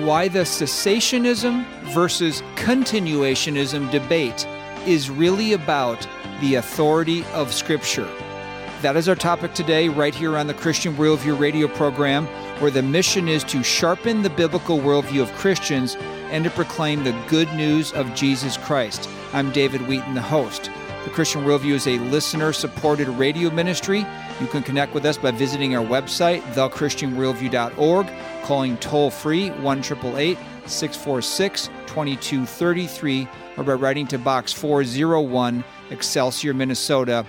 why the cessationism versus continuationism debate is really about the authority of Scripture. That is our topic today, right here on the Christian Worldview radio program, where the mission is to sharpen the biblical worldview of Christians and to proclaim the good news of Jesus Christ. I'm David Wheaton, the host. The Christian Worldview is a listener-supported radio ministry. You can connect with us by visiting our website, thechristianworldview.org, calling toll-free 1-888-646-2233, or by writing to Box 401, Excelsior, Minnesota,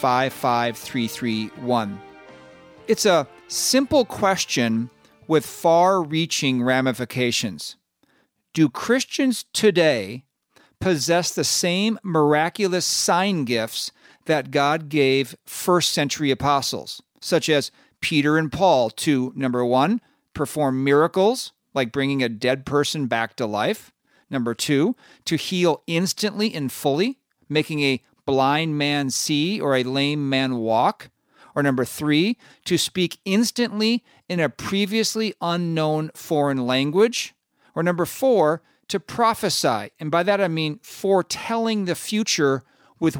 55331. It's a simple question with far-reaching ramifications. Do Christians today possess the same miraculous sign gifts that God gave first-century apostles, such as Peter and Paul, to, number one, perform miracles, like bringing a dead person back to life; number two, to heal instantly and fully, making a blind man see or a lame man walk; or number three, to speak instantly in a previously unknown foreign language; or number four, to prophesy, and by that I mean foretelling the future with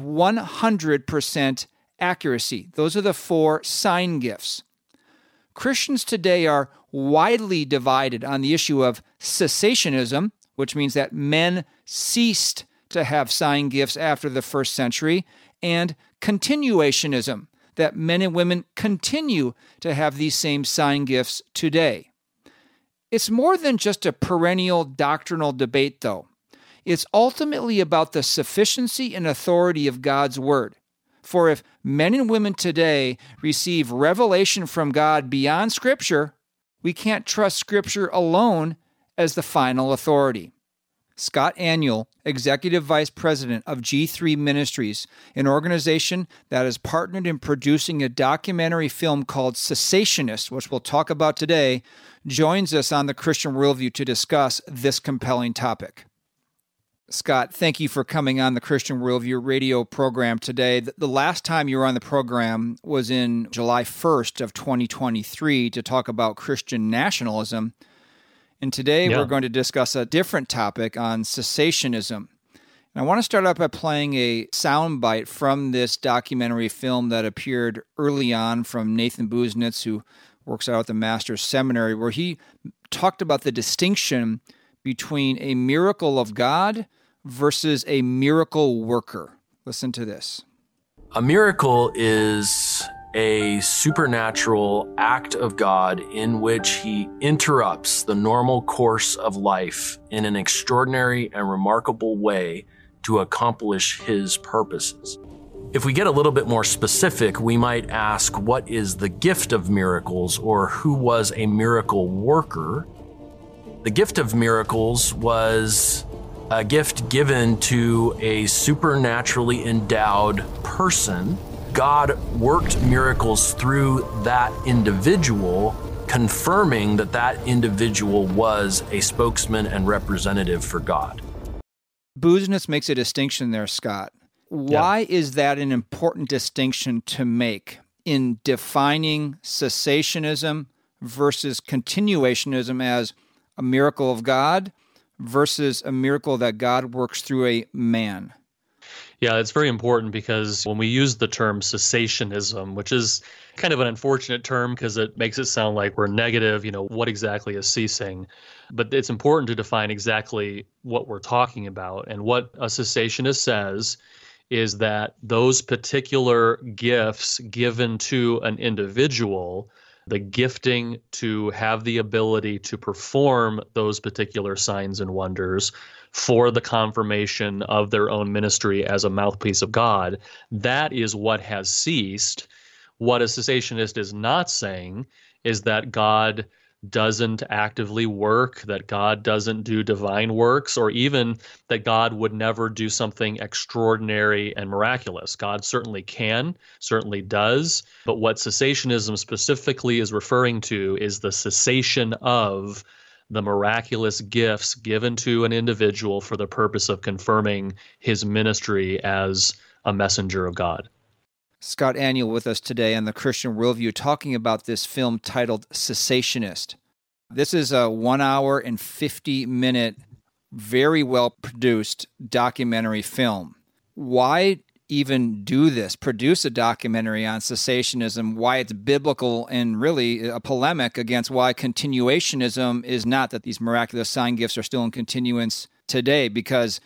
100% accuracy. Those are the four sign gifts. Christians today are widely divided on the issue of cessationism, which means that men ceased to have sign gifts after the first century, and continuationism, that men and women continue to have these same sign gifts today. It's more than just a perennial doctrinal debate, though. It's ultimately about the sufficiency and authority of God's Word. For if men and women today receive revelation from God beyond Scripture, we can't trust Scripture alone as the final authority. Scott Aniol, Executive Vice President of G3 Ministries, an organization that has partnered in producing a documentary film called Cessationist, which we'll talk about today, joins us on the Christian Worldview to discuss this compelling topic. Scott, thank you for coming on the Christian Worldview radio program today. The last time you were on the program was in July 1st of 2023 to talk about Christian nationalism. And today we're going to discuss a different topic on cessationism. And I want to start out by playing a soundbite from this documentary film that appeared early on from Nathan Busenitz, who works out at the Master's Seminary, where he talked about the distinction between a miracle of God versus a miracle worker. Listen to this. A miracle is a supernatural act of God in which he interrupts the normal course of life in an extraordinary and remarkable way to accomplish his purposes. If we get a little bit more specific, we might ask, what is the gift of miracles, or who was a miracle worker? The gift of miracles was a gift given to a supernaturally endowed person. God worked miracles through that individual, confirming that that individual was a spokesman and representative for God. Busenitz makes a distinction there, Scott. Why is that an important distinction to make in defining cessationism versus continuationism as a miracle of God versus a miracle that God works through a man? Yeah, it's very important because when we use the term cessationism, which is kind of an unfortunate term because it makes it sound like we're negative, what exactly is ceasing? But it's important to define exactly what we're talking about. And what a cessationist says is that those particular gifts given to an individual, the gifting to have the ability to perform those particular signs and wonders for the confirmation of their own ministry as a mouthpiece of God, that is what has ceased. What a cessationist is not saying is that God doesn't actively work, that God doesn't do divine works, or even that God would never do something extraordinary and miraculous. God certainly can, certainly does, but what cessationism specifically is referring to is the cessation of the miraculous gifts given to an individual for the purpose of confirming his ministry as a messenger of God. Scott Aniol with us today on the Christian Worldview talking about this film titled Cessationist. This is a 1 hour and 50-minute, very well-produced documentary film. Why even do this, produce a documentary on cessationism, why it's biblical, and really a polemic against why continuationism is not, that these miraculous sign gifts are still in continuance today? Because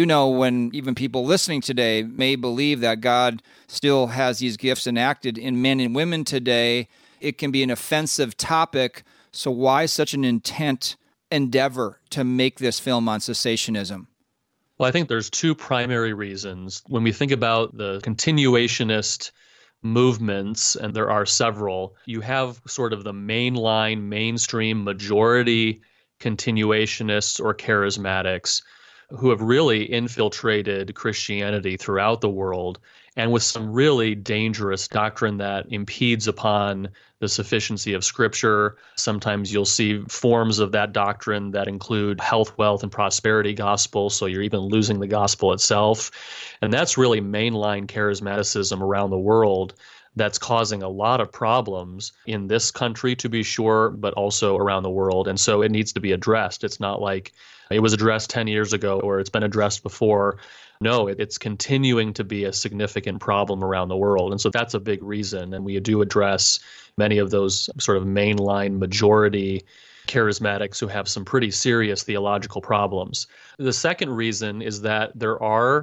when even people listening today may believe that God still has these gifts enacted in men and women today, it can be an offensive topic. So why such an intent endeavor to make this film on cessationism? Well, I think there's two primary reasons. When we think about the continuationist movements, and there are several, you have sort of the mainline, mainstream, majority continuationists or charismatics who have really infiltrated Christianity throughout the world, and with some really dangerous doctrine that impedes upon the sufficiency of Scripture. Sometimes you'll see forms of that doctrine that include health, wealth, and prosperity gospel, so you're even losing the gospel itself. And that's really mainline charismaticism around the world that's causing a lot of problems in this country, to be sure, but also around the world. And so it needs to be addressed. It's not like it was addressed 10 years ago or it's been addressed before. No, it's continuing to be a significant problem around the world. And so that's a big reason. And we do address many of those sort of mainline majority charismatics who have some pretty serious theological problems. The second reason is that there are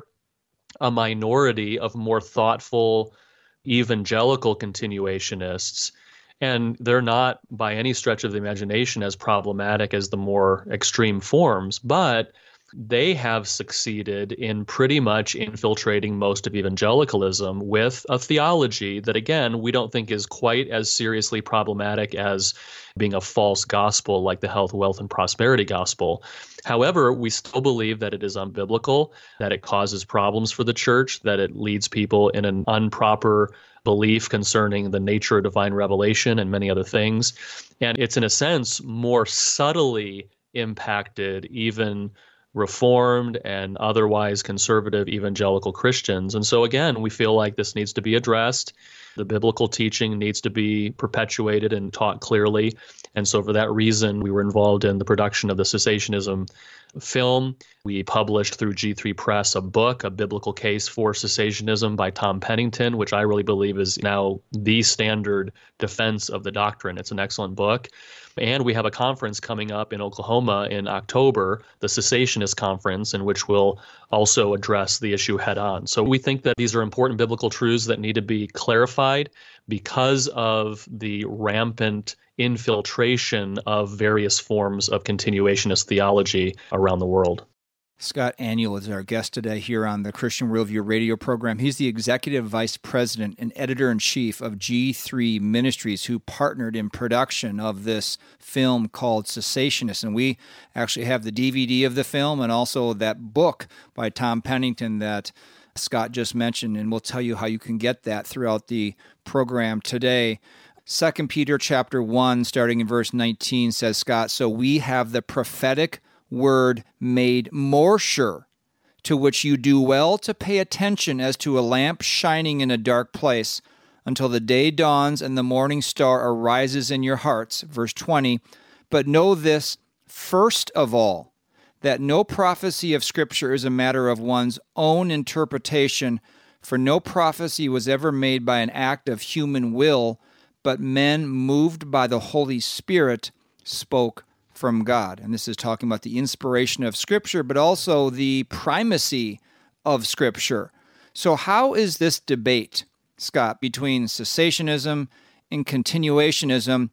a minority of more thoughtful evangelical continuationists, and they're not by any stretch of the imagination as problematic as the more extreme forms, but they have succeeded in pretty much infiltrating most of evangelicalism with a theology that, again, we don't think is quite as seriously problematic as being a false gospel like the health, wealth, and prosperity gospel. However, we still believe that it is unbiblical, that it causes problems for the church, that it leads people in an improper belief concerning the nature of divine revelation and many other things. And it's, in a sense, more subtly impacted even Reformed and otherwise conservative evangelical Christians. And so, again, we feel like this needs to be addressed. The biblical teaching needs to be perpetuated and taught clearly. And so for that reason, we were involved in the production of the cessationism film. We published through G3 Press a book, A Biblical Case for Cessationism by Tom Pennington, which I really believe is now the standard defense of the doctrine. It's an excellent book. And we have a conference coming up in Oklahoma in October, the Cessationist Conference, in which we'll also address the issue head on. So we think that these are important biblical truths that need to be clarified because of the rampant infiltration of various forms of continuationist theology around the world. Scott Aniol is our guest today here on the Christian Worldview radio program. He's the executive vice president and editor-in-chief of G3 Ministries, who partnered in production of this film called Cessationist. And we actually have the DVD of the film and also that book by Tom Pennington that Scott just mentioned, and we'll tell you how you can get that throughout the program today. 2 Peter chapter 1, starting in verse 19, says, Scott, "So we have the prophetic word made more sure, to which you do well to pay attention as to a lamp shining in a dark place, until the day dawns and the morning star arises in your hearts." Verse 20, "But know this, first of all, that no prophecy of Scripture is a matter of one's own interpretation, for no prophecy was ever made by an act of human will, but men moved by the Holy Spirit spoke from God." And this is talking about the inspiration of Scripture, but also the primacy of Scripture. So how is this debate, Scott, between cessationism and continuationism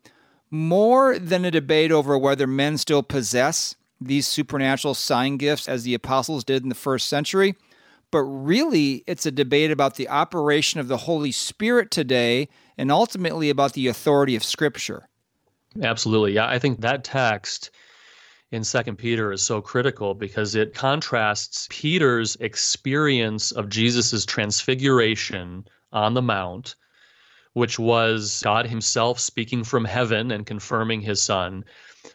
more than a debate over whether men still possess these supernatural sign gifts as the apostles did in the first century, but really it's a debate about the operation of the Holy Spirit today and ultimately about the authority of Scripture? Absolutely. Yeah, I think that text in 2 Peter is so critical because it contrasts Peter's experience of Jesus' transfiguration on the Mount, which was God himself speaking from heaven and confirming his Son.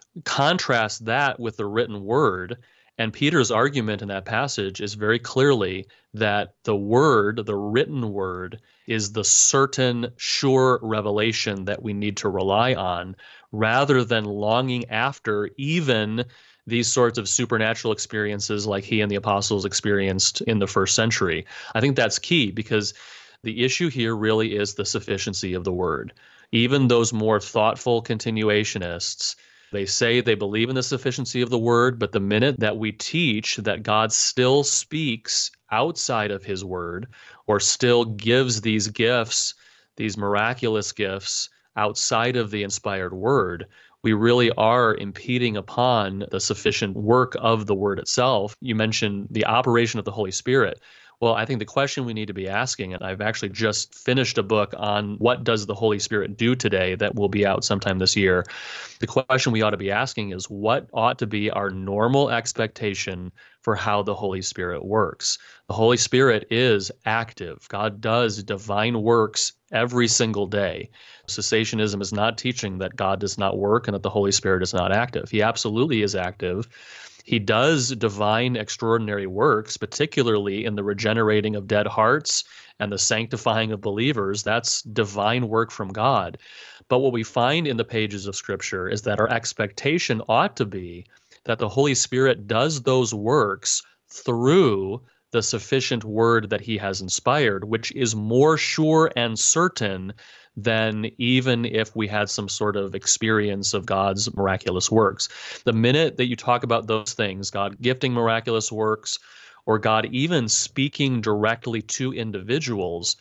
Contrast that with the written word, and Peter's argument in that passage is very clearly that the word, the written word, is the certain, sure revelation that we need to rely on, rather than longing after even these sorts of supernatural experiences like he and the apostles experienced in the first century. I think that's key, because the issue here really is the sufficiency of the word. Even those more thoughtful continuationists, they say they believe in the sufficiency of the word, but the minute that we teach that God still speaks outside of his word, or still gives these gifts, these miraculous gifts outside of the inspired word, we really are impeding upon the sufficient work of the word itself. You mentioned the operation of the Holy Spirit. Well, I think the question we need to be asking, and I've actually just finished a book on what does the Holy Spirit do today that will be out sometime this year. The question we ought to be asking is, what ought to be our normal expectation for how the Holy Spirit works? The Holy Spirit is active. God does divine works every single day. Cessationism is not teaching that God does not work and that the Holy Spirit is not active. He absolutely is active. He does divine extraordinary works, particularly in the regenerating of dead hearts and the sanctifying of believers. That's divine work from God. But what we find in the pages of Scripture is that our expectation ought to be that the Holy Spirit does those works through the sufficient word that he has inspired, which is more sure and certain than even if we had some sort of experience of God's miraculous works. The minute that you talk about those things, God gifting miraculous works, or God even speaking directly to individuals,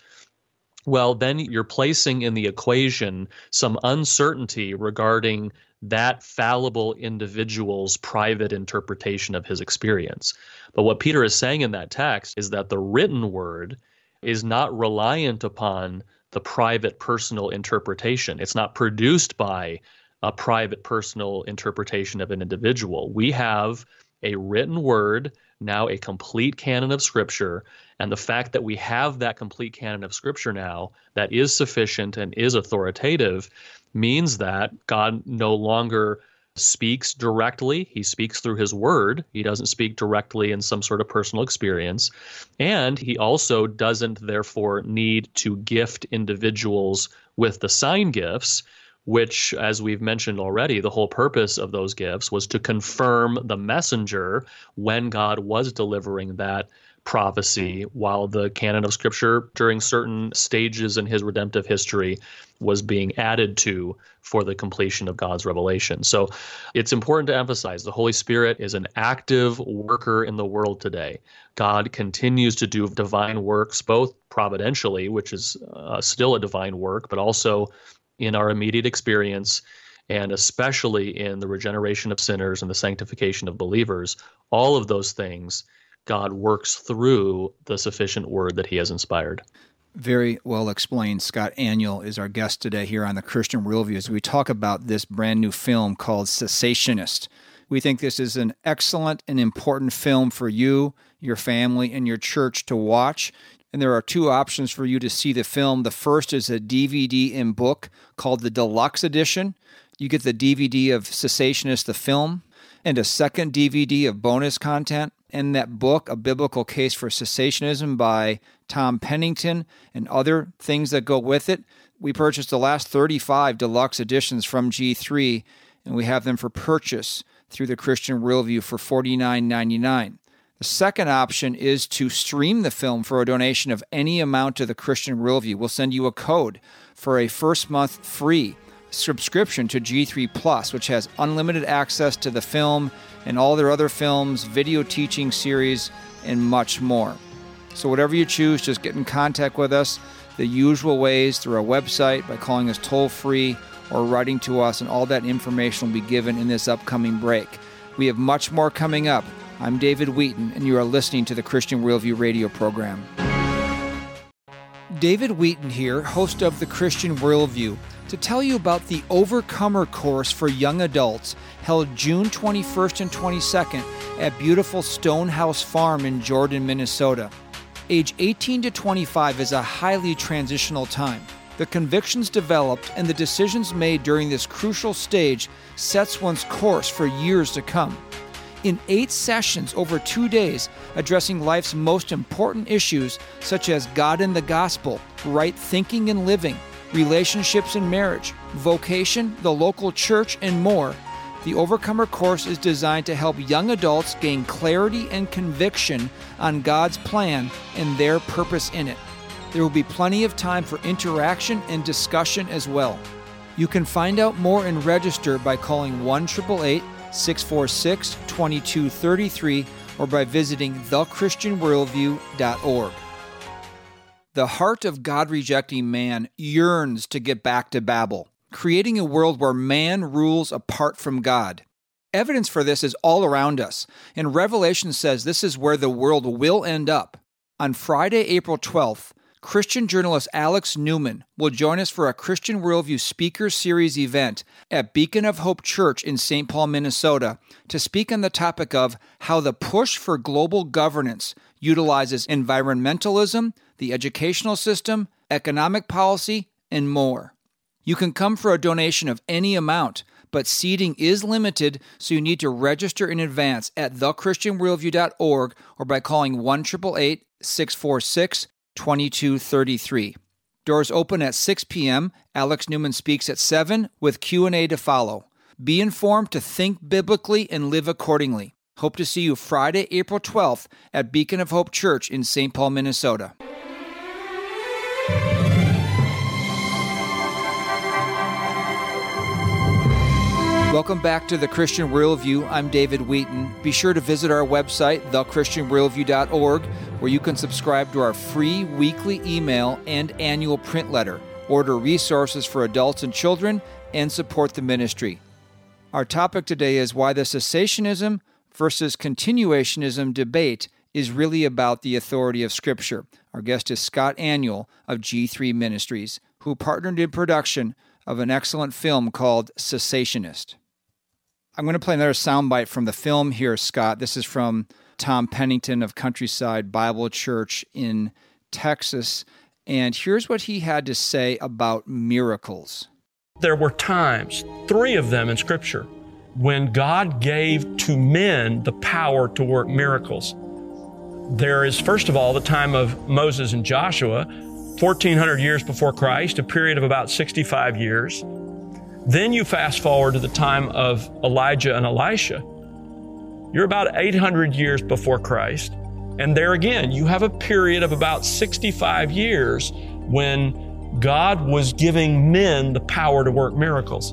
well, then you're placing in the equation some uncertainty regarding that fallible individual's private interpretation of his experience. But what Peter is saying in that text is that the written word is not reliant upon the private personal interpretation. It's not produced by a private personal interpretation of an individual. We have a written word, now a complete canon of Scripture, and the fact that we have that complete canon of Scripture now that is sufficient and is authoritative means that God no longer speaks directly. He speaks through his word. He doesn't speak directly in some sort of personal experience. And he also doesn't therefore need to gift individuals with the sign gifts, which, as we've mentioned already, the whole purpose of those gifts was to confirm the messenger when God was delivering that prophecy, while the canon of Scripture during certain stages in his redemptive history was being added to for the completion of God's revelation. So it's important to emphasize the Holy Spirit is an active worker in the world today. God continues to do divine works, both providentially, which is still a divine work, but also in our immediate experience, and especially in the regeneration of sinners and the sanctification of believers. All of those things God works through the sufficient word that he has inspired. Very well explained. Scott Aniol is our guest today here on the Christian Worldview as we talk about this brand new film called Cessationist. We think this is an excellent and important film for you, your family, and your church to watch. And there are two options for you to see the film. The first is a DVD in book called the Deluxe Edition. You get the DVD of Cessationist, the film, and a second DVD of bonus content. In that book, A Biblical Case for Cessationism by Tom Pennington and other things that go with it. We purchased the last 35 deluxe editions from G3, and we have them for purchase through the Christian Worldview for $49.99. The second option is to stream the film for a donation of any amount to the Christian Worldview. We'll send you a code for a first month free subscription to G3 Plus, which has unlimited access to the film and all their other films, video teaching series, and much more. So whatever you choose, just get in contact with us the usual ways through our website, by calling us toll-free or writing to us, and all that information will be given in this upcoming break. We have much more coming up. I'm David Wheaton, and you are listening to the Christian Worldview radio program. David Wheaton here, host of the Christian Worldview, to tell you about the Overcomer course for young adults held June 21st and 22nd at beautiful Stonehouse Farm in Jordan, Minnesota. Age 18 to 25 is a highly transitional time. The convictions developed and the decisions made during this crucial stage sets one's course for years to come. In 8 sessions over 2 days, addressing life's most important issues such as God and the gospel, right thinking and living, relationships and marriage, vocation, the local church, and more, the Overcomer course is designed to help young adults gain clarity and conviction on God's plan and their purpose in it. There will be plenty of time for interaction and discussion as well. You can find out more and register by calling 1-888-646-2233 or by visiting thechristianworldview.org. The heart of God-rejecting man yearns to get back to Babel, creating a world where man rules apart from God. Evidence for this is all around us, and Revelation says this is where the world will end up. On Friday, April 12th, Christian journalist Alex Newman will join us for a Christian Worldview Speaker Series event at Beacon of Hope Church in St. Paul, Minnesota, to speak on the topic of how the push for global governance utilizes environmentalism, the educational system, economic policy, and more. You can come for a donation of any amount, but seating is limited, so you need to register in advance at thechristianworldview.org or by calling 1-888-646-2233. Doors open at 6 p.m. Alex Newman speaks at 7 with Q&A to follow. Be informed to think biblically and live accordingly. Hope to see you Friday, April 12th at Beacon of Hope Church in St. Paul, Minnesota. Welcome back to The Christian Worldview. I'm David Wheaton. Be sure to visit our website, thechristianworldview.org, where you can subscribe to our free weekly email and annual print letter, order resources for adults and children, and support the ministry. Our topic today is why the cessationism versus continuationism debate is really about the authority of Scripture. Our guest is Scott Aniol of G3 Ministries, who partnered in production of an excellent film called Cessationist. I'm going to play another soundbite from the film here, Scott. This is from Tom Pennington of Countryside Bible Church in Texas. And here's what he had to say about miracles. There were times, 3 of them in Scripture, when God gave to men the power to work miracles. There is, first of all, the time of Moses and Joshua, 1,400 years before Christ, a period of about 65 years. Then you fast forward to the time of Elijah and Elisha. You're about 800 years before Christ. And there again, you have a period of about 65 years when God was giving men the power to work miracles.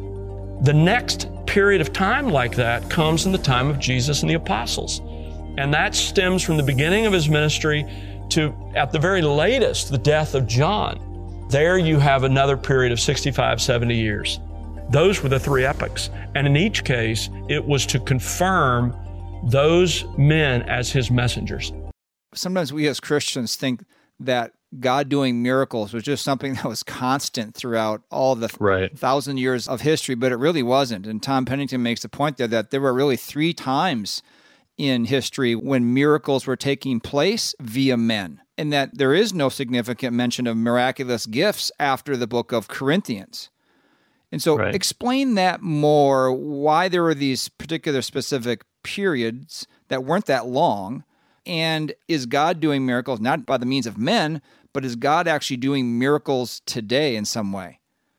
The next period of time like that comes in the time of Jesus and the apostles. And that stems from the beginning of his ministry to, at the very latest, the death of John. There you have another period of 65, 70 years. Those were the 3 epochs. And in each case, it was to confirm those men as his messengers. Sometimes we as Christians think that God doing miracles was just something that was constant throughout all the 1,000 years of history, but it really wasn't. And Tom Pennington makes the point there that there were really 3 times in history when miracles were taking place via men, and that there is no significant mention of miraculous gifts after the book of Corinthians. And so explain that more, why there were these particular specific periods that weren't that long, and is God doing miracles not by the means of men, but is God actually doing miracles today in some way?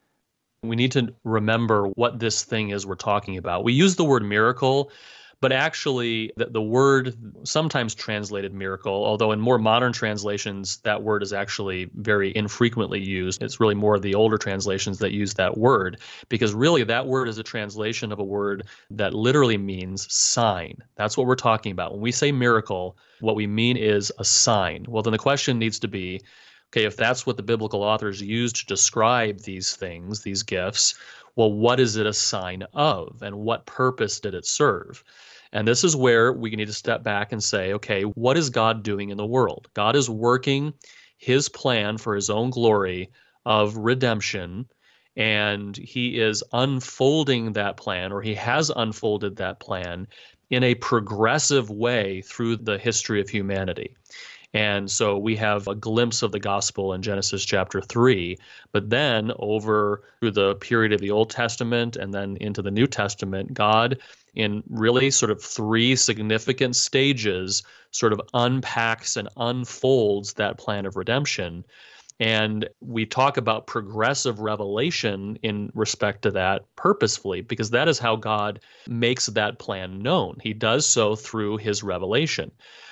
We need to remember what this thing is we're talking about. We use the word miracle, but actually the word sometimes translated miracle, although in more modern translations, that word is actually very infrequently used. It's really more of the older translations that use that word, because really that word is a translation of a word that literally means sign. That's what we're talking about. When we say miracle, what we mean is a sign. Well, then the question needs to be, okay, if that's what the biblical authors used to describe these things, these gifts, well, what is it a sign of, and what purpose did it serve? And this is where we need to step back and say, okay, what is God doing in the world? God is working his plan for his own glory of redemption, and he is unfolding that plan, or he has unfolded that plan in a progressive way through the history of humanity. And so we have a glimpse of the gospel in Genesis chapter 3, but then over through the period of the Old Testament and then into the New Testament, God, in really sort of 3 significant stages, sort of unpacks and unfolds that plan of redemption. And we talk about progressive revelation in respect to that purposefully, because that is how God makes that plan known. He does so through his revelation.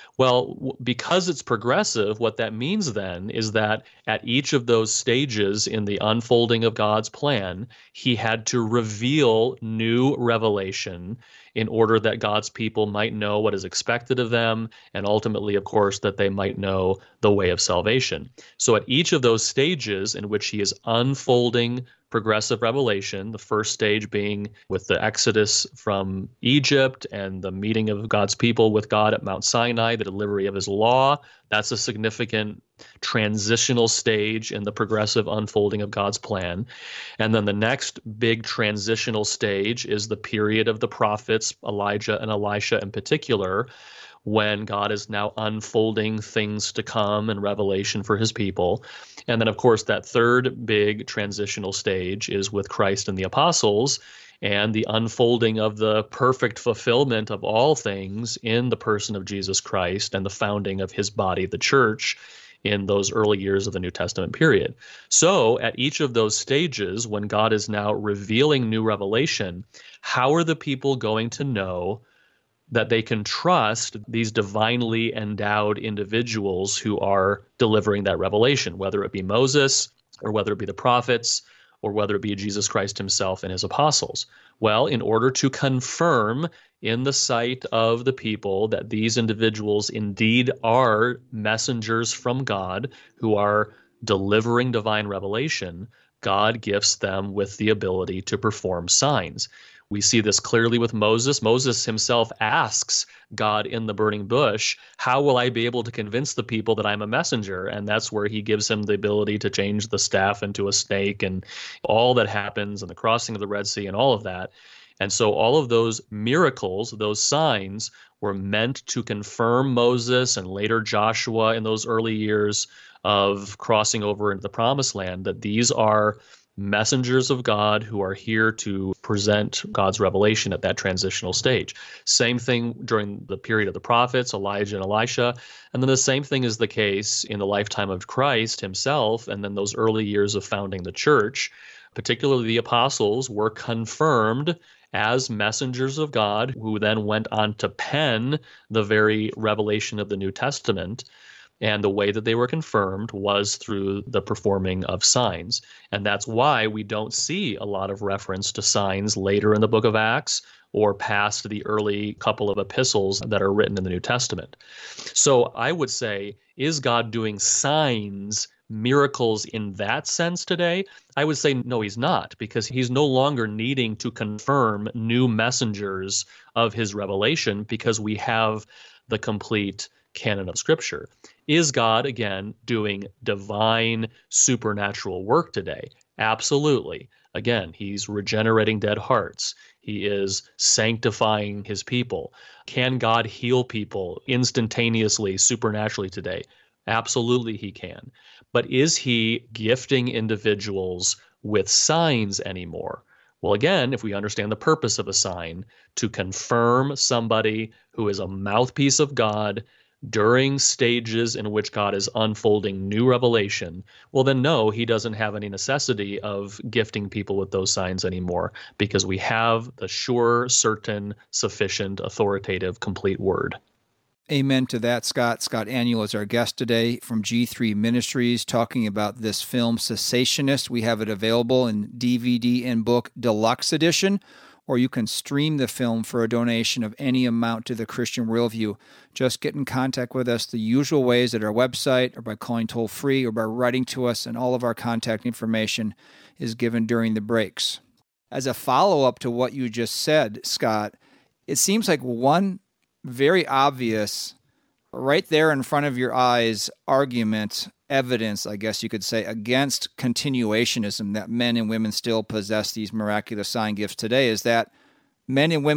Well, because it's progressive, what that means then is that at each of those stages in the unfolding of God's plan, he had to reveal new revelation in order that God's people might know what is expected of them, and ultimately, of course, that they might know the way of salvation. So at each of those stages in which he is unfolding progressive revelation, the first stage being with the Exodus from Egypt and the meeting of God's people with God at Mount Sinai, the delivery of his law. That's a significant transitional stage in the progressive unfolding of God's plan. And then the next big transitional stage is the period of the prophets, Elijah and Elisha in particular, when God is now unfolding things to come and revelation for his people. And then, of course, that third big transitional stage is with Christ and the apostles and the unfolding of the perfect fulfillment of all things in the person of Jesus Christ and the founding of his body, the church, in those early years of the New Testament period. So at each of those stages, when God is now revealing new revelation, how are the people going to know that they can trust these divinely endowed individuals who are delivering that revelation, whether it be Moses or whether it be the prophets or whether it be Jesus Christ himself and his apostles? Well, in order to confirm in the sight of the people that these individuals indeed are messengers from God who are delivering divine revelation, God gifts them with the ability to perform signs. We see this clearly with Moses. Moses himself asks God in the burning bush, how will I be able to convince the people that I'm a messenger? And that's where he gives him the ability to change the staff into a snake and all that happens and the crossing of the Red Sea and all of that. And so all of those miracles, those signs, were meant to confirm Moses and later Joshua in those early years of crossing over into the Promised Land, that these are messengers of God who are here to present God's revelation at that transitional stage. Same thing during the period of the prophets, Elijah and Elisha. And then the same thing is the case in the lifetime of Christ himself. And then those early years of founding the church, particularly the apostles, were confirmed as messengers of God who then went on to pen the very revelation of the New Testament. And the way that they were confirmed was through the performing of signs. And that's why we don't see a lot of reference to signs later in the book of Acts or past the early couple of epistles that are written in the New Testament. So I would say, is God doing signs, miracles in that sense today? I would say no, he's not, because he's no longer needing to confirm new messengers of his revelation because we have the complete canon of Scripture. Is God, again, doing divine supernatural work today? Absolutely. Again, he's regenerating dead hearts. He is sanctifying his people. Can God heal people instantaneously, supernaturally today? Absolutely, he can. But is he gifting individuals with signs anymore? Well, again, if we understand the purpose of a sign, to confirm somebody who is a mouthpiece of God during stages in which God is unfolding new revelation, well, then no, he doesn't have any necessity of gifting people with those signs anymore because we have the sure, certain, sufficient, authoritative, complete word. Amen to that, Scott. Scott Aniol is our guest today from G3 Ministries talking about this film, Cessationist. We have it available in DVD and book deluxe edition, or you can stream the film for a donation of any amount to the Christian Worldview. Just get in contact with us the usual ways at our website or by calling toll-free or by writing to us, and all of our contact information is given during the breaks. As a follow-up to what you just said, Scott, it seems like one very obvious, right there in front of your eyes, argument, evidence, I guess you could say, against continuationism, that men and women still possess these miraculous sign gifts today, is that men and women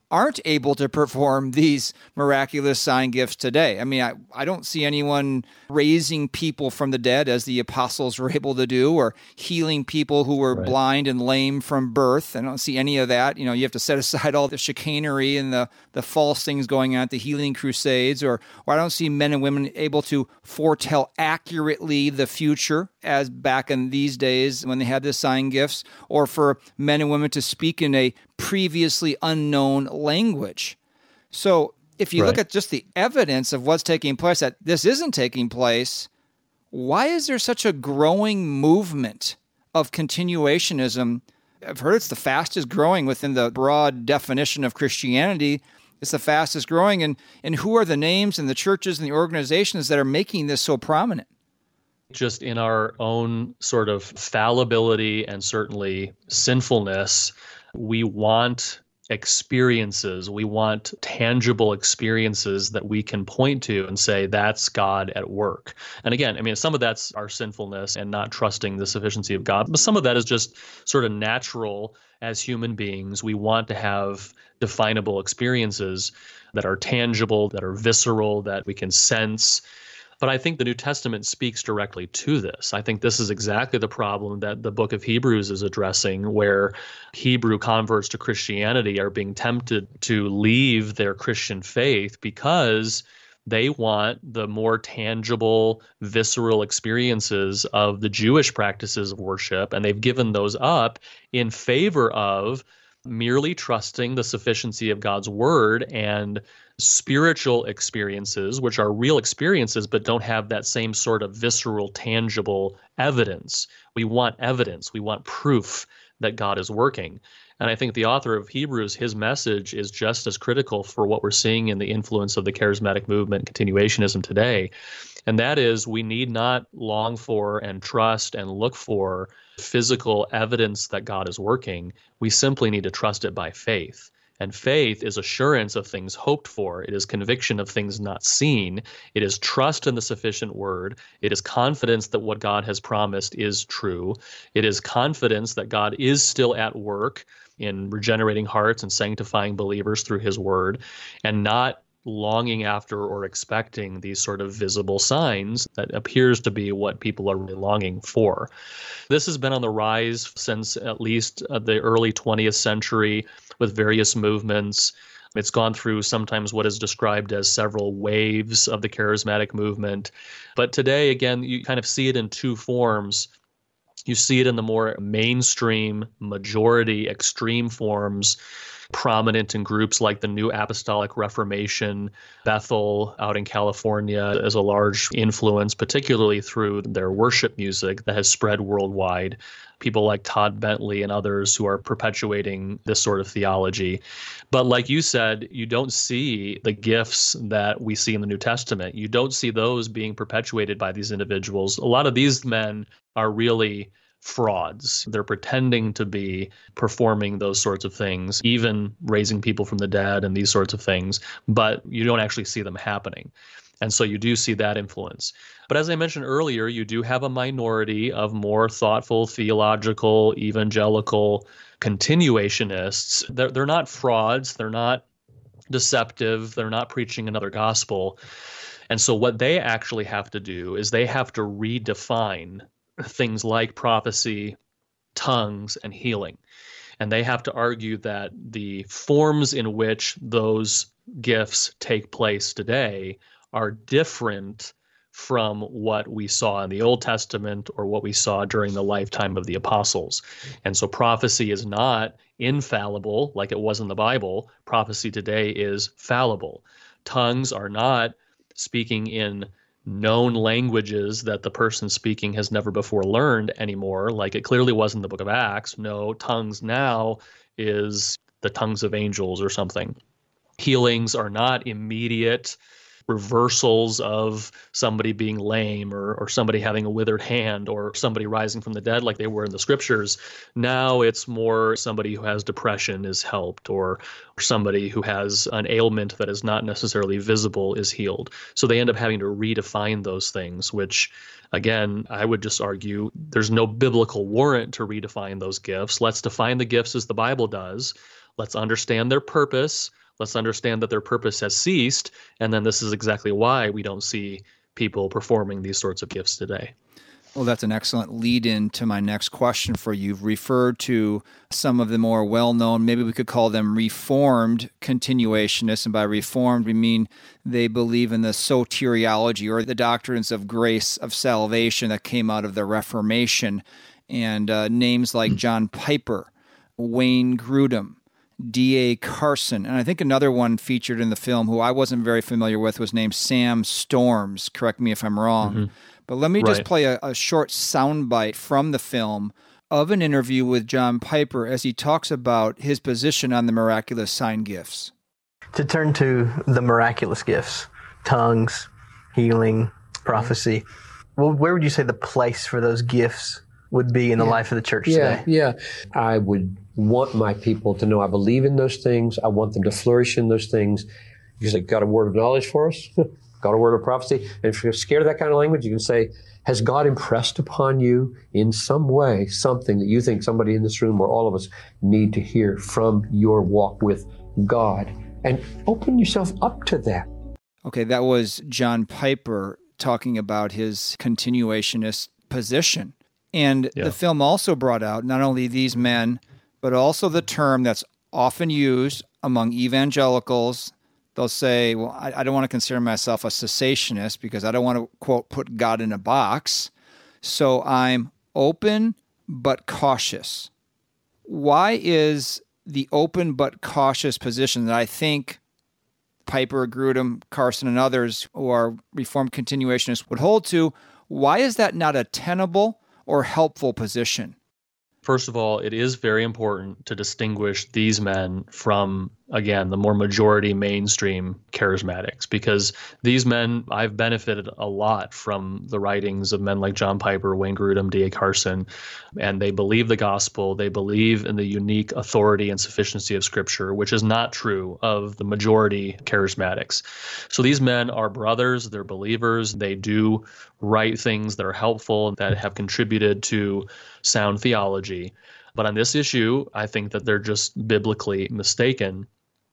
aren't able to perform these miraculous sign gifts today. I mean, I don't see anyone raising people from the dead as the apostles were able to do, or healing people who were blind and lame from birth. I don't see any of that. You have to set aside all the chicanery and the false things going on at the healing crusades, or I don't see men and women able to foretell accurately the future as back in these days when they had the sign gifts, or for men and women to speak in a previously unknown language. So if you look at just the evidence of what's taking place, that this isn't taking place, why is there such a growing movement of continuationism? I've heard it's the fastest growing within the broad definition of Christianity. It's the fastest growing. And who are the names and the churches and the organizations that are making this so prominent? Just in our own sort of fallibility and certainly sinfulness, we want experiences. We want tangible experiences that we can point to and say, that's God at work. And again, I mean, some of that's our sinfulness and not trusting the sufficiency of God, but some of that is just sort of natural as human beings. We want to have definable experiences that are tangible, that are visceral, that we can sense. But I think the New Testament speaks directly to this. I think this is exactly the problem that the book of Hebrews is addressing, where Hebrew converts to Christianity are being tempted to leave their Christian faith because they want the more tangible, visceral experiences of the Jewish practices of worship, and they've given those up in favor of merely trusting the sufficiency of God's word and spiritual experiences, which are real experiences but don't have that same sort of visceral, tangible evidence. We want evidence. We want proof that God is working. And I think the author of Hebrews, his message is just as critical for what we're seeing in the influence of the charismatic movement, continuationism today. And that is, we need not long for and trust and look for physical evidence that God is working. We simply need to trust it by faith. And faith is assurance of things hoped for. It is conviction of things not seen. It is trust in the sufficient word. It is confidence that what God has promised is true. It is confidence that God is still at work in regenerating hearts and sanctifying believers through his word, and not longing after or expecting these sort of visible signs that appears to be what people are really longing for. This has been on the rise since at least the early 20th century with various movements. It's gone through sometimes what is described as several waves of the charismatic movement. But today, again, you kind of see it in two forms. You see it in the more mainstream, majority, extreme forms, prominent in groups like the New Apostolic Reformation. Bethel out in California is a large influence, particularly through their worship music that has spread worldwide. People like Todd Bentley and others who are perpetuating this sort of theology. But like you said, you don't see the gifts that we see in the New Testament. You don't see those being perpetuated by these individuals. A lot of these men are really frauds. They're pretending to be performing those sorts of things, even raising people from the dead and these sorts of things, but you don't actually see them happening. And so you do see that influence. But as I mentioned earlier, you do have a minority of more thoughtful, theological, evangelical continuationists. They're not frauds. They're not deceptive. They're not preaching another gospel. And so what they actually have to do is they have to redefine things like prophecy, tongues, and healing. And they have to argue that the forms in which those gifts take place today are different from what we saw in the Old Testament or what we saw during the lifetime of the apostles. And so prophecy is not infallible like it was in the Bible. Prophecy today is fallible. Tongues are not speaking in known languages that the person speaking has never before learned anymore, like it clearly was in the book of Acts. No, tongues now is the tongues of angels or something. Healings are not immediate reversals of somebody being lame or somebody having a withered hand or somebody rising from the dead like they were in the scriptures. Now it's more somebody who has depression is helped, or somebody who has an ailment that is not necessarily visible is healed. So they end up having to redefine those things, which, again, I would just argue there's no biblical warrant to redefine those gifts. Let's define the gifts as the Bible does. Let's understand their purpose. Let's understand that their purpose has ceased. And then this is exactly why we don't see people performing these sorts of gifts today. Well, that's an excellent lead-in to my next question for you. You've referred to some of the more well-known, maybe we could call them Reformed continuationists, and by Reformed we mean they believe in the soteriology, or the doctrines of grace, of salvation that came out of the Reformation, and names like John Piper, Wayne Grudem, D.A. Carson, and I think another one featured in the film who I wasn't very familiar with was named Sam Storms. Correct me if I'm wrong. Mm-hmm. But let me just play a short soundbite from the film of an interview with John Piper as he talks about his position on the miraculous sign gifts. To turn to the miraculous gifts, tongues, healing, prophecy, well, where would you say the place for those gifts would be in the life of the church today? Yeah, I would want my people to know I believe in those things. I want them to flourish in those things. Because they got a word of knowledge for us. Got a word of prophecy. And if you're scared of that kind of language, you can say, has God impressed upon you in some way something that you think somebody in this room or all of us need to hear from your walk with God? And open yourself up to that. Okay, that was John Piper talking about his continuationist position. And the film also brought out not only these men, but also the term that's often used among evangelicals. They'll say, well, I don't want to consider myself a cessationist because I don't want to, quote, put God in a box. So I'm open but cautious. Why is the open but cautious position that I think Piper, Grudem, Carson, and others who are Reformed continuationists would hold to, why is that not a tenable or helpful position? First of all, it is very important to distinguish these men from, again, the more majority mainstream charismatics, because these men, I've benefited a lot from the writings of men like John Piper, Wayne Grudem, D.A. Carson, and they believe the gospel. They believe in the unique authority and sufficiency of Scripture, which is not true of the majority charismatics. So these men are brothers, they're believers, they do write things that are helpful, that have contributed to sound theology. But on this issue, I think that they're just biblically mistaken.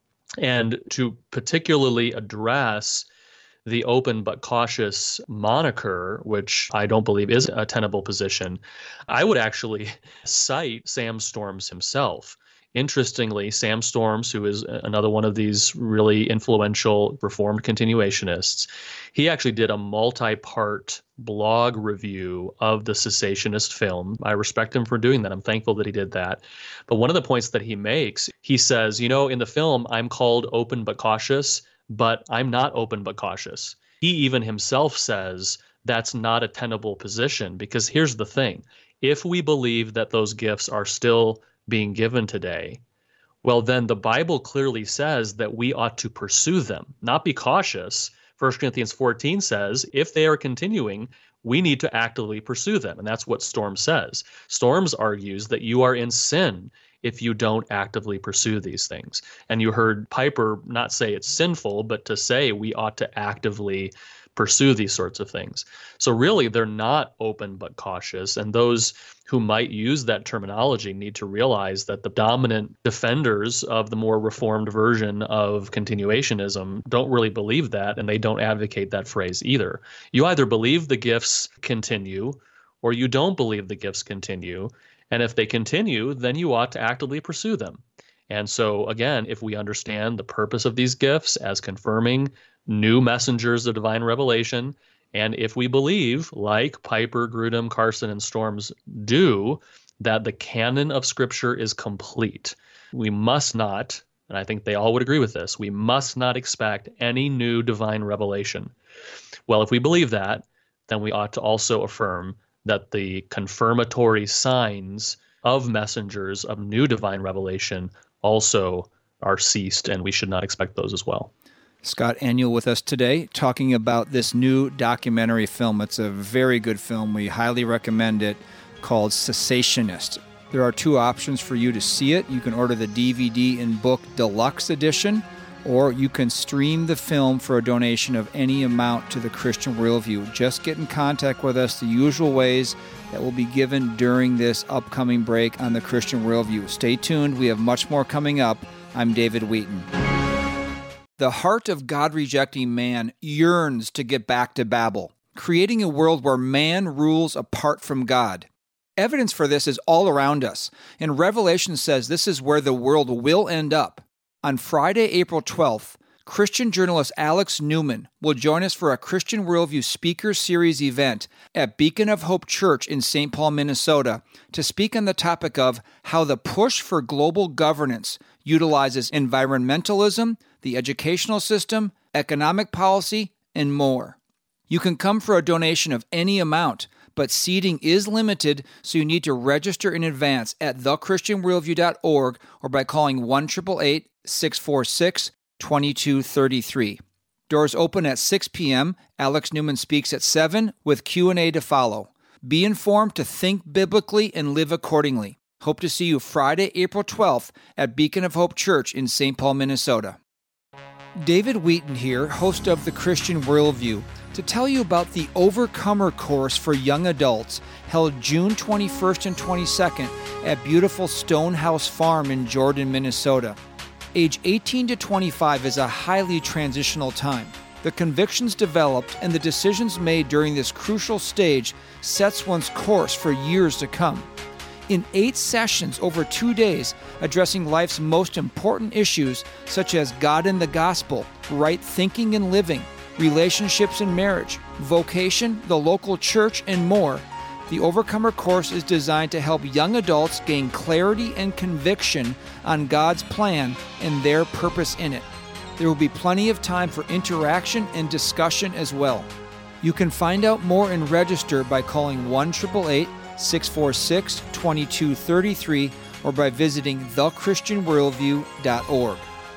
And to particularly address the open but cautious moniker, which I don't believe is a tenable position, I would actually cite Sam Storms himself. Interestingly, Sam Storms, who is another one of these really influential Reformed continuationists, he actually did a multi-part blog review of the cessationist film. I respect him for doing that. I'm thankful that he did that. But one of the points that he makes, he says, you know, in the film, I'm called open but cautious, but I'm not open but cautious. He even himself says that's not a tenable position, because here's the thing. If we believe that those gifts are still being given today, well, then the Bible clearly says that we ought to pursue them, not be cautious. 1 Corinthians 14 says, if they are continuing, we need to actively pursue them. And that's what Storms says. Storms argues that you are in sin if you don't actively pursue these things. And you heard Piper not say it's sinful, but to say we ought to actively pursue these sorts of things. So really, they're not open but cautious. And those who might use that terminology need to realize that the dominant defenders of the more reformed version of continuationism don't really believe that, and they don't advocate that phrase either. You either believe the gifts continue, or you don't believe the gifts continue. And if they continue, then you ought to actively pursue them. And so, again, if we understand the purpose of these gifts as confirming new messengers of divine revelation, and if we believe, like Piper, Grudem, Carson, and Storms do, that the canon of Scripture is complete, we must not, and I think they all would agree with this, we must not expect any new divine revelation. Well, if we believe that, then we ought to also affirm that the confirmatory signs of messengers of new divine revelation also are ceased, and we should not expect those as well. Scott Aniol with us today, talking about this new documentary film. It's a very good film. We highly recommend it, called Cessationist. There are two options for you to see it. You can order the DVD and book deluxe edition, or you can stream the film for a donation of any amount to the Christian Worldview. Just get in contact with us the usual ways that will be given during this upcoming break on the Christian Worldview. Stay tuned. We have much more coming up. I'm David Wheaton. The heart of God-rejecting man yearns to get back to Babel, creating a world where man rules apart from God. Evidence for this is all around us, and Revelation says this is where the world will end up. On Friday, April 12th, Christian journalist Alex Newman will join us for a Christian Worldview Speaker Series event at Beacon of Hope Church in St. Paul, Minnesota, to speak on the topic of how the push for global governance utilizes environmentalism, the educational system, economic policy, and more. You can come for a donation of any amount, but seating is limited, so you need to register in advance at thechristianworldview.org or by calling 1-888-646-2233. Doors open at 6 p.m. Alex Newman speaks at 7 with Q&A to follow. Be informed to think biblically and live accordingly. Hope to see you Friday, April 12th at Beacon of Hope Church in St. Paul, Minnesota. David Wheaton here, host of The Christian Worldview, to tell you about the Overcomer course for young adults held June 21st and 22nd at beautiful Stonehouse Farm in Jordan, Minnesota. Age 18 to 25 is a highly transitional time. The convictions developed and the decisions made during this crucial stage sets one's course for years to come. In 8 sessions over 2 days, addressing life's most important issues such as God and the gospel, right thinking and living, relationships and marriage, vocation, the local church, and more, the Overcomer course is designed to help young adults gain clarity and conviction on God's plan and their purpose in it. There will be plenty of time for interaction and discussion as well. You can find out more and register by calling 1-888-646-2233 or by visiting thechristianworldview.org.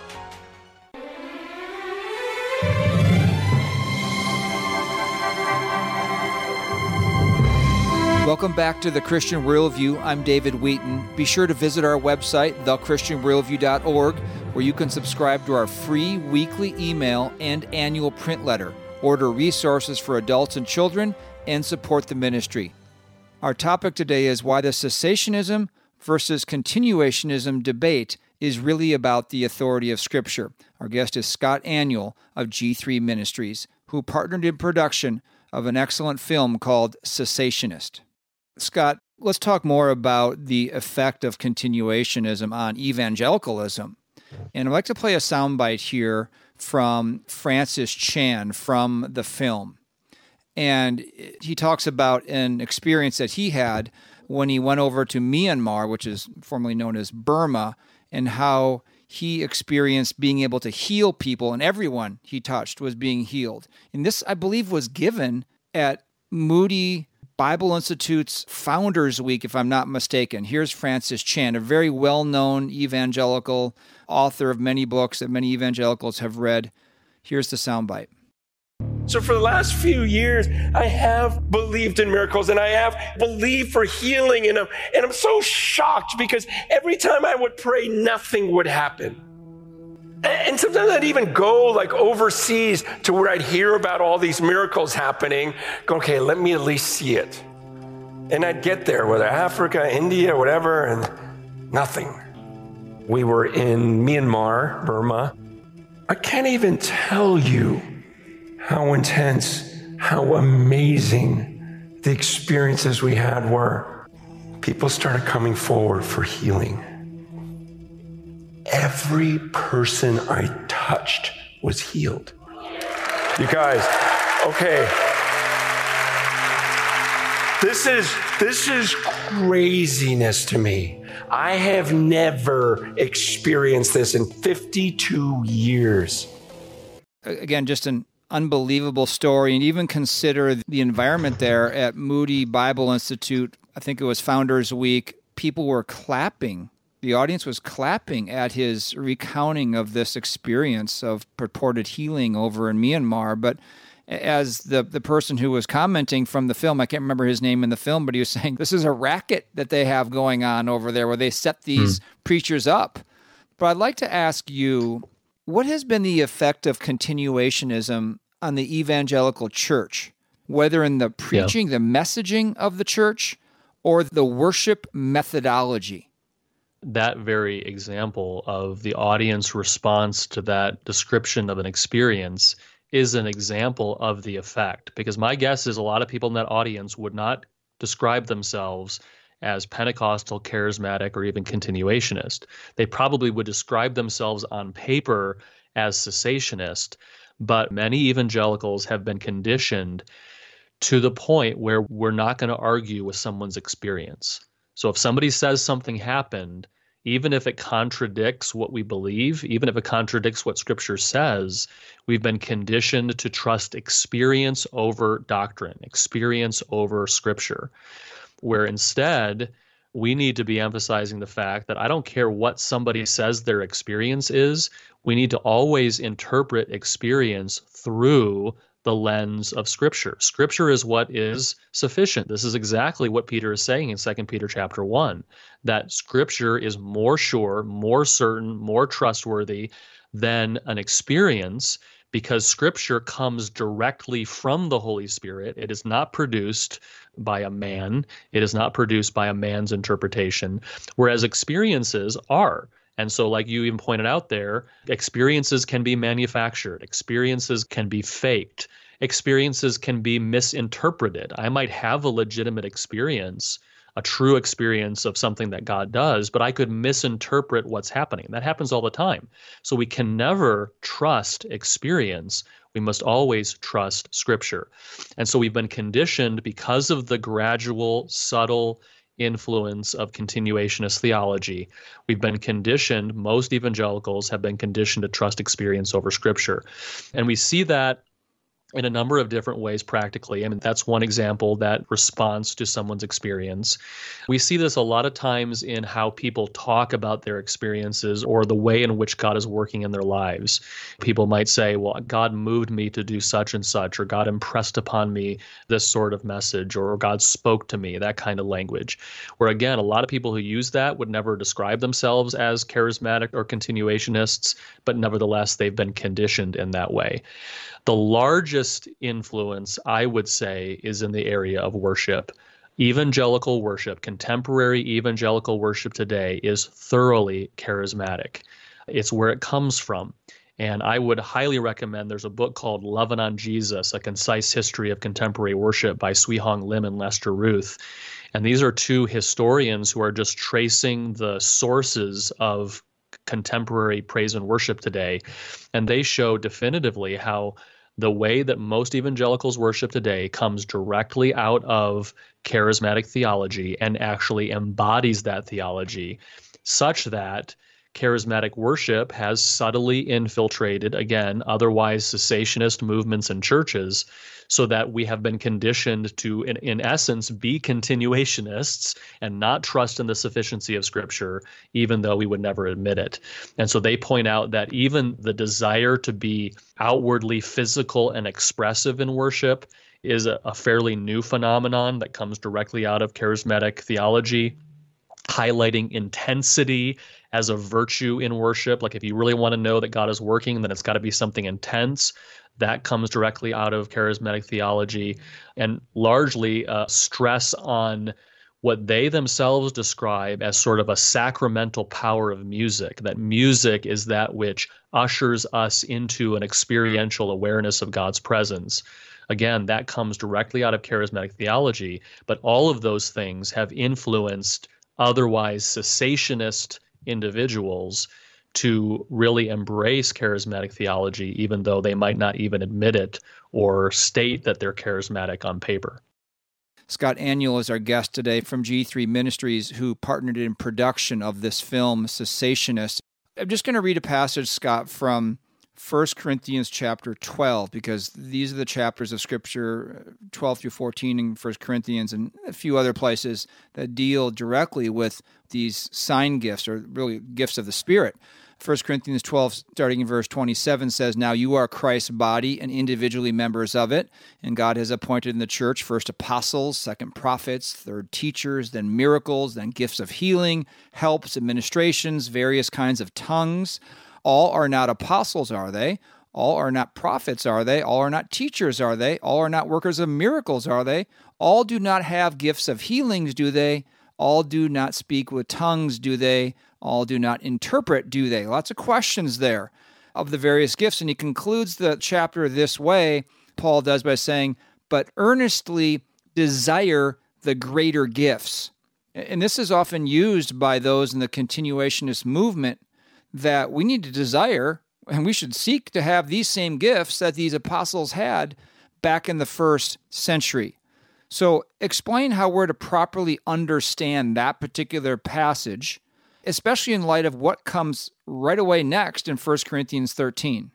Welcome back to The Christian Worldview. I'm David Wheaton. Be sure to visit our website, thechristianworldview.org, where you can subscribe to our free weekly email and annual print letter, order resources for adults and children, and support the ministry. Our topic today is why the cessationism versus continuationism debate is really about the authority of Scripture. Our guest is Scott Aniol of G3 Ministries, who partnered in production of an excellent film called Cessationist. Scott, let's talk more about the effect of continuationism on evangelicalism. And I'd like to play a soundbite here from Francis Chan from the film. And he talks about an experience that he had when he went over to Myanmar, which is formerly known as Burma, and how he experienced being able to heal people, and everyone he touched was being healed. And this, I believe, was given at Moody Bible Institute's Founders Week, if I'm not mistaken. Here's Francis Chan, a very well-known evangelical author of many books that many evangelicals have read. Here's the soundbite. So for the last few years, I have believed in miracles and I have believed for healing in them. And I'm so shocked because every time I would pray, nothing would happen. And sometimes I'd even go like overseas to where I'd hear about all these miracles happening. Go, okay, let me at least see it. And I'd get there, whether Africa, India, whatever, and nothing. We were in Myanmar, Burma. I can't even tell you how intense, how amazing the experiences we had were. People started coming forward for healing. Every person I touched was healed. You guys, okay. This is craziness to me. I have never experienced this in 52 years. Again, just an unbelievable story, and even consider the environment there at Moody Bible Institute. I think it was Founders Week. People were clapping. The audience was clapping at his recounting of this experience of purported healing over in Myanmar. But as the person who was commenting from the film, I can't remember his name in the film, but he was saying, this is a racket that they have going on over there where they set these preachers up. But I'd like to ask you, What has been the effect of continuationism on the evangelical church, whether in the preaching, the messaging of the church, or the worship methodology? That very example of the audience response to that description of an experience is an example of the effect. Because my guess is a lot of people in that audience would not describe themselves as Pentecostal, charismatic, or even continuationist. They probably would describe themselves on paper as cessationist, but many evangelicals have been conditioned to the point where we're not going to argue with someone's experience. So if somebody says something happened, even if it contradicts what we believe, even if it contradicts what Scripture says, we've been conditioned to trust experience over doctrine, experience over Scripture, where instead we need to be emphasizing the fact that I don't care what somebody says their experience is, we need to always interpret experience through the lens of Scripture. Scripture is what is sufficient. This is exactly what Peter is saying in 2 Peter chapter 1, that Scripture is more sure, more certain, more trustworthy than an experience, because Scripture comes directly from the Holy Spirit. It is not produced by a man. It is not produced by a man's interpretation, whereas experiences are. And so, like you even pointed out there, experiences can be manufactured. Experiences can be faked. Experiences can be misinterpreted. I might have a legitimate experience, a true experience of something that God does, but I could misinterpret what's happening. That happens all the time. So we can never trust experience. We must always trust Scripture. And so we've been conditioned because of the gradual, subtle influence of continuationist theology. We've been conditioned, most evangelicals have been conditioned to trust experience over Scripture. And we see that in a number of different ways practically. I mean, that's one example, that response to someone's experience. We see this a lot of times in how people talk about their experiences or the way in which God is working in their lives. People might say, well, God moved me to do such and such, or God impressed upon me this sort of message, or God spoke to me, that kind of language. Where again, a lot of people who use that would never describe themselves as charismatic or continuationists, but nevertheless, they've been conditioned in that way. The largest influence, I would say, is in the area of worship. Evangelical worship, contemporary evangelical worship today is thoroughly charismatic. It's where it comes from. And I would highly recommend, there's a book called Lovin' on Jesus, A Concise History of Contemporary Worship by Swee Hong Lim and Lester Ruth. And these are two historians who are just tracing the sources of contemporary praise and worship today. And they show definitively how the way that most evangelicals worship today comes directly out of charismatic theology and actually embodies that theology, such that charismatic worship has subtly infiltrated, again, otherwise cessationist movements and churches, so that we have been conditioned to, in essence, be continuationists and not trust in the sufficiency of Scripture, even though we would never admit it. And so they point out that even the desire to be outwardly physical and expressive in worship is a fairly new phenomenon that comes directly out of charismatic theology, highlighting intensity as a virtue in worship. Like if you really want to know that God is working, then it's got to be something intense. That comes directly out of charismatic theology, and largely stress on what they themselves describe as sort of a sacramental power of music, that music is that which ushers us into an experiential awareness of God's presence. Again, that comes directly out of charismatic theology, but all of those things have influenced otherwise cessationist individuals to really embrace charismatic theology, even though they might not even admit it or state that they're charismatic on paper. Scott Aniol is our guest today from G3 Ministries, who partnered in production of this film, Cessationist. I'm just going to read a passage, Scott, from 1 Corinthians chapter 12, because these are the chapters of Scripture, 12 through 14 in 1 Corinthians, and a few other places that deal directly with these sign gifts, or really gifts of the Spirit. 1 Corinthians 12, starting in verse 27, says, "Now you are Christ's body and individually members of it, and God has appointed in the church first apostles, second prophets, third teachers, then miracles, then gifts of healing, helps, administrations, various kinds of tongues. All are not apostles, are they? All are not prophets, are they? All are not teachers, are they? All are not workers of miracles, are they? All do not have gifts of healings, do they? All do not speak with tongues, do they? All do not interpret, do they? Lots of questions there of the various gifts. And he concludes the chapter this way, Paul does, by saying, but earnestly desire the greater gifts. And this is often used by those in the continuationist movement, that we need to desire and we should seek to have these same gifts that these apostles had back in the first century. So explain how we're to properly understand that particular passage, especially in light of what comes right away next in 1 Corinthians 13.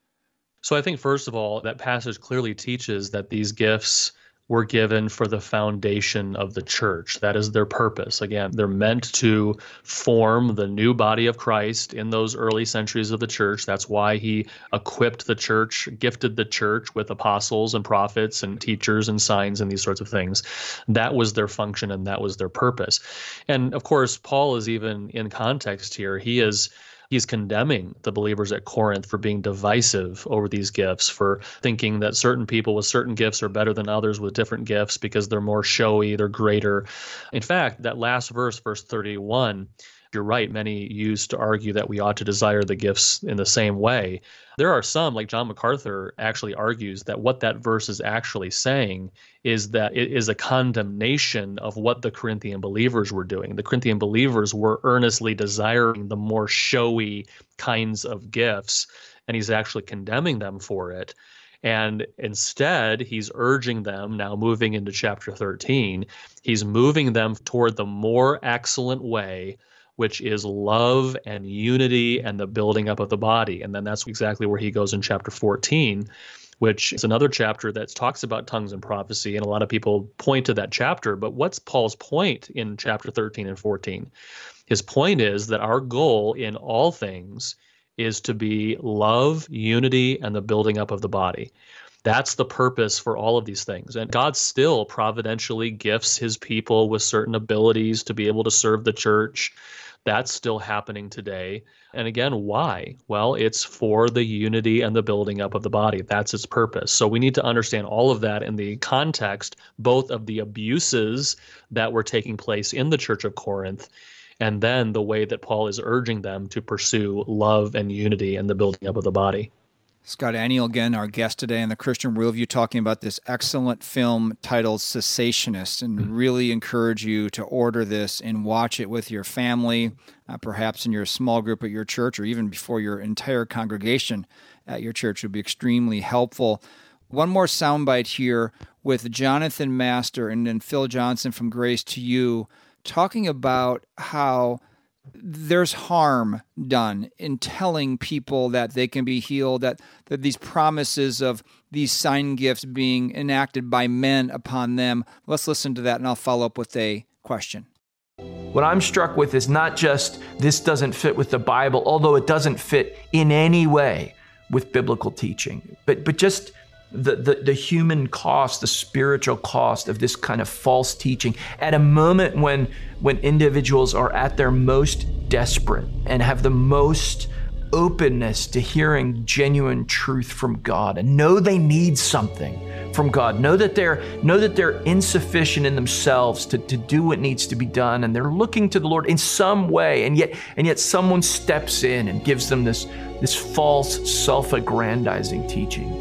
So I think, first of all, that passage clearly teaches that these gifts were given for the foundation of the church. That is their purpose. Again, they're meant to form the new body of Christ in those early centuries of the church. That's why he equipped the church, gifted the church with apostles and prophets and teachers and signs and these sorts of things. That was their function and that was their purpose. And of course, Paul is even in context here. He's condemning the believers at Corinth for being divisive over these gifts, for thinking that certain people with certain gifts are better than others with different gifts because they're more showy, they're greater. In fact, that last verse, verse 31, you're right, many used to argue that we ought to desire the gifts in the same way. There are some, like John MacArthur actually argues, that what that verse is actually saying is that it is a condemnation of what the Corinthian believers were doing. The Corinthian believers were earnestly desiring the more showy kinds of gifts, and he's actually condemning them for it. And instead, he's urging them, now moving into chapter 13, he's moving them toward the more excellent way, which is love and unity and the building up of the body. And then that's exactly where he goes in chapter 14, which is another chapter that talks about tongues and prophecy. And a lot of people point to that chapter. But what's Paul's point in chapter 13 and 14? His point is that our goal in all things is to be love, unity, and the building up of the body. That's the purpose for all of these things. And God still providentially gifts his people with certain abilities to be able to serve the church. That's still happening today. And again, why? Well, it's for the unity and the building up of the body. That's its purpose. So we need to understand all of that in the context, both of the abuses that were taking place in the Church of Corinth, and then the way that Paul is urging them to pursue love and unity and the building up of the body. Scott Aniol, again, our guest today on the Christian Worldview, talking about this excellent film titled Cessationist, and really encourage you to order this and watch it with your family, perhaps in your small group at your church, or even before your entire congregation at your church. Would be extremely helpful. One more soundbite here with Jonathan Master and then Phil Johnson from Grace to You, talking about how there's harm done in telling people that they can be healed, that these promises of these sign gifts being enacted by men upon them. Let's listen to that, and I'll follow up with a question. What I'm struck with is not just this doesn't fit with the Bible, although it doesn't fit in any way with biblical teaching, but just the human cost, the spiritual cost of this kind of false teaching at a moment when individuals are at their most desperate and have the most openness to hearing genuine truth from God and know they need something from God, know that they're insufficient in themselves to do what needs to be done, and they're looking to the Lord in some way, and yet someone steps in and gives them this false self-aggrandizing teaching.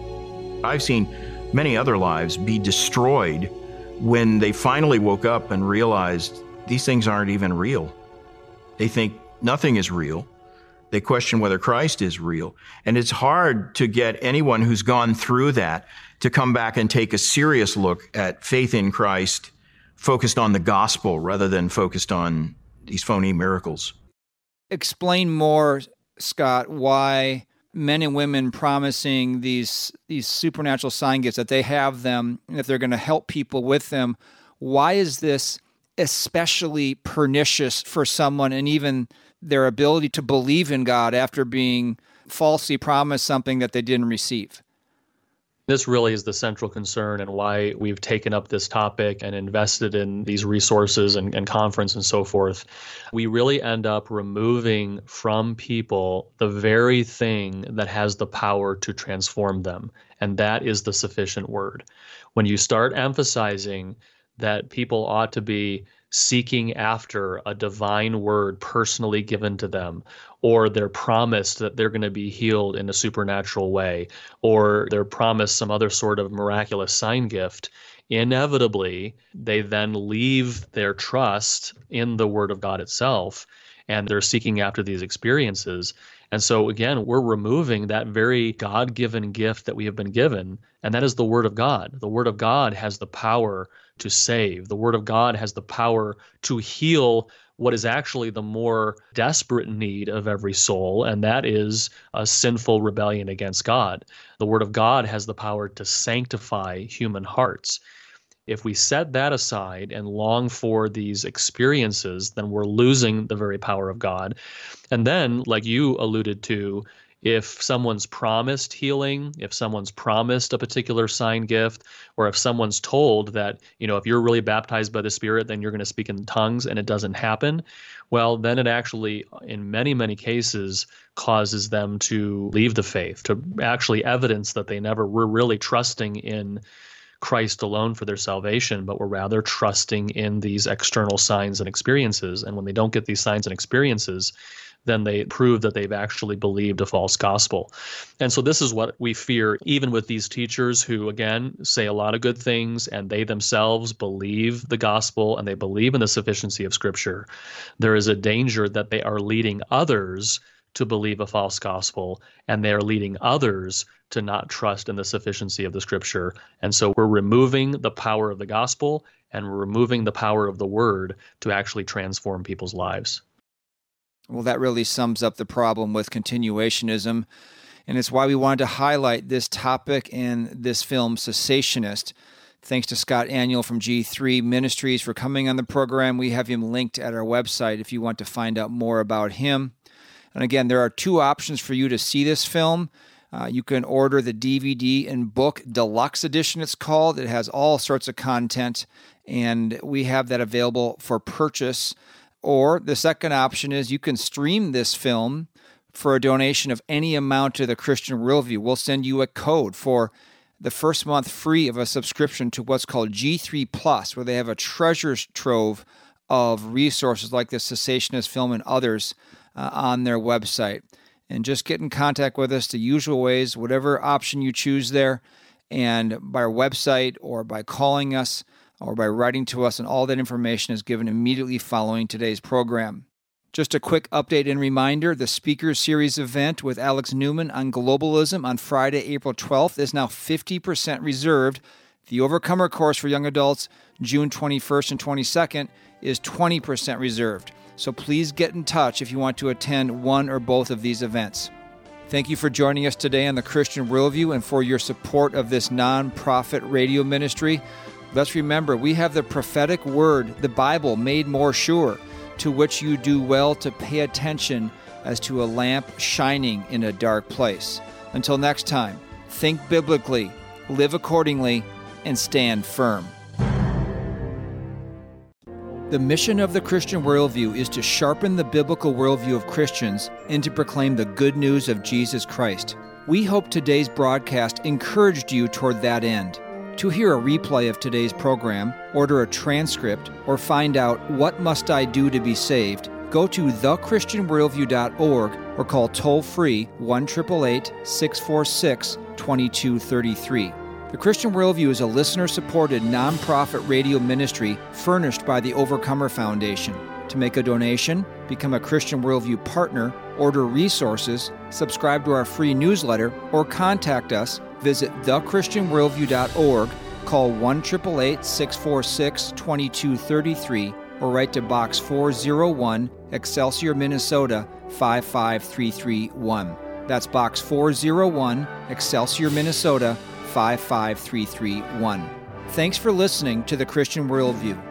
I've seen many other lives be destroyed when they finally woke up and realized these things aren't even real. They think nothing is real. They question whether Christ is real. And it's hard to get anyone who's gone through that to come back and take a serious look at faith in Christ, focused on the gospel rather than focused on these phony miracles. Explain more, Scott, why men and women promising these supernatural sign gifts, that they have them, and if they're going to help people with them, why is this especially pernicious for someone and even their ability to believe in God after being falsely promised something that they didn't receive? This really is the central concern and why we've taken up this topic and invested in these resources and conference and so forth. We really end up removing from people the very thing that has the power to transform them, and that is the sufficient word. When you start emphasizing that people ought to be seeking after a divine word personally given to them, or they're promised that they're going to be healed in a supernatural way, or they're promised some other sort of miraculous sign gift, inevitably, they then leave their trust in the Word of God itself, and they're seeking after these experiences. And so, again, we're removing that very God-given gift that we have been given, and that is the Word of God. The Word of God has the power to save. The Word of God has the power to heal what is actually the more desperate need of every soul, and that is a sinful rebellion against God. The Word of God has the power to sanctify human hearts. If we set that aside and long for these experiences, then we're losing the very power of God. And then, like you alluded to, if someone's promised healing, if someone's promised a particular sign gift, or if someone's told that, if you're really baptized by the Spirit, then you're going to speak in tongues, and it doesn't happen, well, then it actually, in many, many cases, causes them to leave the faith, to actually evidence that they never were really trusting in Christ alone for their salvation, but were rather trusting in these external signs and experiences. And when they don't get these signs and experiences, then they prove that they've actually believed a false gospel. And so this is what we fear, even with these teachers who, again, say a lot of good things, and they themselves believe the gospel and they believe in the sufficiency of Scripture. There is a danger that they are leading others to believe a false gospel, and they are leading others to not trust in the sufficiency of the Scripture. And so we're removing the power of the gospel, and we're removing the power of the word to actually transform people's lives. Well, that really sums up the problem with continuationism, and it's why we wanted to highlight this topic in this film, Cessationist. Thanks to Scott Aniol from G3 Ministries for coming on the program. We have him linked at our website if you want to find out more about him. And again, there are two options for you to see this film. You can order the DVD and book deluxe edition, it's called. It has all sorts of content, and we have that available for purchase. Or the second option is you can stream this film for a donation of any amount to the Christian Worldview. We'll send you a code for the first month free of a subscription to what's called G3 Plus, where they have a treasure trove of resources like the Cessationist film and others on their website. And just get in contact with us the usual ways, whatever option you choose there, and by our website or by calling us or by writing to us, and all that information is given immediately following today's program. Just a quick update and reminder, the Speaker Series event with Alex Newman on globalism on Friday, April 12th is now 50% reserved. The Overcomer course for young adults, June 21st and 22nd, is 20% reserved. So please get in touch if you want to attend one or both of these events. Thank you for joining us today on the Christian Worldview and for your support of this non-profit radio ministry. Let's remember, we have the prophetic word, the Bible, made more sure, to which you do well to pay attention as to a lamp shining in a dark place. Until next time, think biblically, live accordingly, and stand firm. The mission of the Christian Worldview is to sharpen the biblical worldview of Christians and to proclaim the good news of Jesus Christ. We hope today's broadcast encouraged you toward that end. To hear a replay of today's program, order a transcript, or find out what must I do to be saved, go to thechristianworldview.org or call toll-free 1-888-646-2233. The Christian Worldview is a listener-supported, nonprofit radio ministry furnished by the Overcomer Foundation. To make a donation, become a Christian Worldview partner, order resources, subscribe to our free newsletter, or contact us, visit thechristianworldview.org, call 1-888-646-2233, or write to Box 401, Excelsior, Minnesota 55331. That's Box 401, Excelsior, Minnesota 55331. Thanks for listening to the Christian Worldview.